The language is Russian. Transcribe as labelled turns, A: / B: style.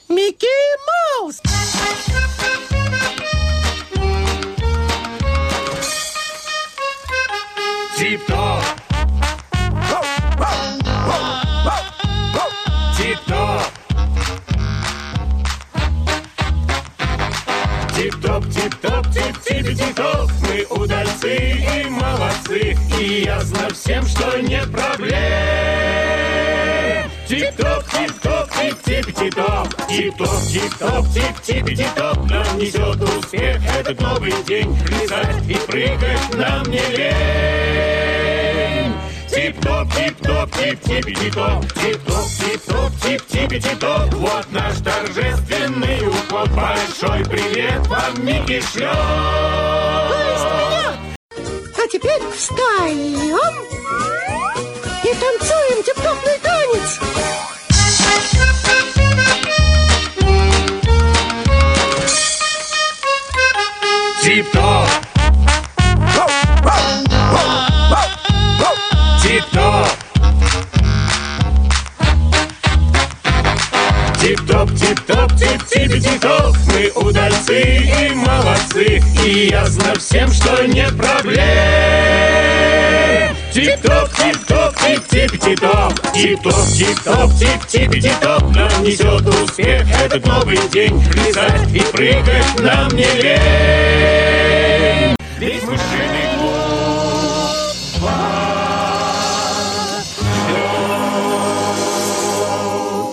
A: Микки Маус.
B: Тип-топ. Тип-топ. Тип-топ, тип-топ, тип-тип-тип-топ. Мы удальцы и молодцы, и ясно всем, что нет проблем. Тип-топ, тип-топ, тип-тип-тип-топ. Тип-топ, тип-топ, тип-тип-тип-топ. Нам несет успех этот новый день. Плясать и прыгать нам не лень. Тип-топ, тип-топ, тип-тип-тип-топ. Тип-топ, тип-топ, тип-тип-тип-топ. Вот наш торжественный уход. Большой привет вам, Микки, шлет.
A: А теперь встаем и танцуем тип-топный танец.
B: Тип-топ. Тип-топ. Тип-топ, тип-топ, тип-тип-тип-топ. Мы удальцы и молодцы, и ясно всем, что нет проблем. Тип-топ, тип-топ, тип-тип-тип-топ. Тип-топ, тип-топ, тип-тип-тип-топ. Нам несет успех этот новый день. Плясать и прыгать нам не лень. Ведь мышиный клуб